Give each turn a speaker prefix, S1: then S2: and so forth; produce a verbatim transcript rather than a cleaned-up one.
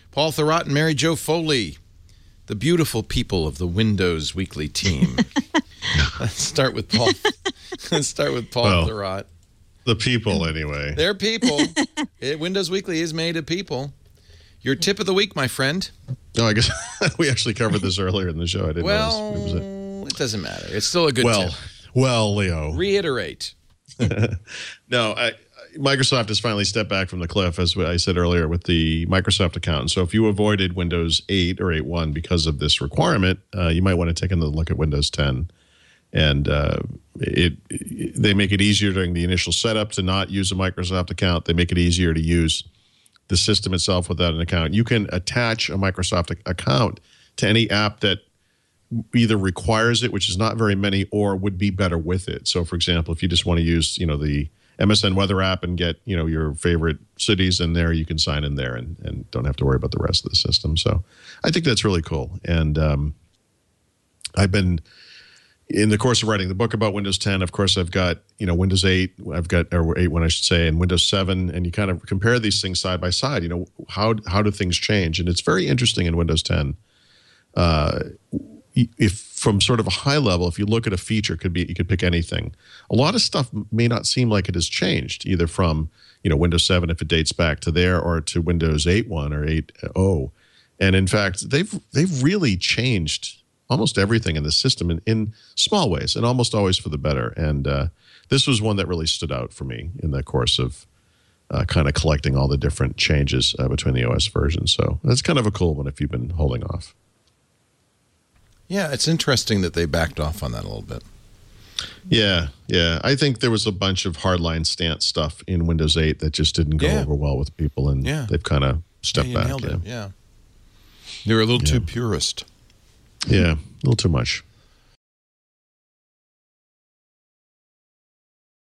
S1: Paul Thurrott and Mary Jo Foley, the beautiful people of the Windows Weekly team. Let's start with Paul. Let's start with Paul
S2: well,
S1: Thurrott.
S2: The people, anyway.
S1: They're people. It, Windows Weekly is made of people. Your tip of the week, my friend.
S2: No, I guess we actually covered this earlier in the show. I didn't
S1: well,
S2: notice. It, was a...
S1: it doesn't matter. It's still a good
S2: well,
S1: tip.
S2: Well, Leo.
S1: Reiterate.
S2: no, I, Microsoft has finally stepped back from the cliff, as I said earlier, with the Microsoft account. And so if you avoided Windows eight or eight point one because of this requirement, uh, you might want to take another look at Windows ten. And uh, it, it they make it easier during the initial setup to not use a Microsoft account. They make it easier to use the system itself without an account. You can attach a Microsoft account to any app that either requires it, which is not very many, or would be better with it. So, for example, if you just want to use, you know, the M S N weather app and get, you know, your favorite cities in there, you can sign in there and, and don't have to worry about the rest of the system. So I think that's really cool. And um, I've been, in the course of writing the book about Windows ten, of course, I've got, you know, Windows eight, I've got, or eight one, I should say, and Windows seven, and you kind of compare these things side by side. You know, how how do things change? And it's very interesting in Windows ten. Uh, if from sort of a high level, if you look at a feature, could be you could pick anything. A lot of stuff may not seem like it has changed, either from, you know, Windows seven if it dates back to there, or to Windows eight point one or eight point oh. And in fact, they've they've really changed almost everything in the system in, in small ways, and almost always for the better. And uh, this was one that really stood out for me in the course of uh, kind of collecting all the different changes uh, between the O S versions. So that's kind of a cool one if you've been holding off.
S1: Yeah, it's interesting that they backed off on that a little bit.
S2: Yeah, yeah. I think there was a bunch of hardline stance stuff in Windows eight that just didn't go
S1: yeah.
S2: over well with people, and
S1: yeah.
S2: they've kind of stepped
S1: yeah, you
S2: back.
S1: Nailed
S2: yeah.
S1: it. yeah. They were a little
S2: yeah.
S1: too purist.
S2: Yeah, a little too much.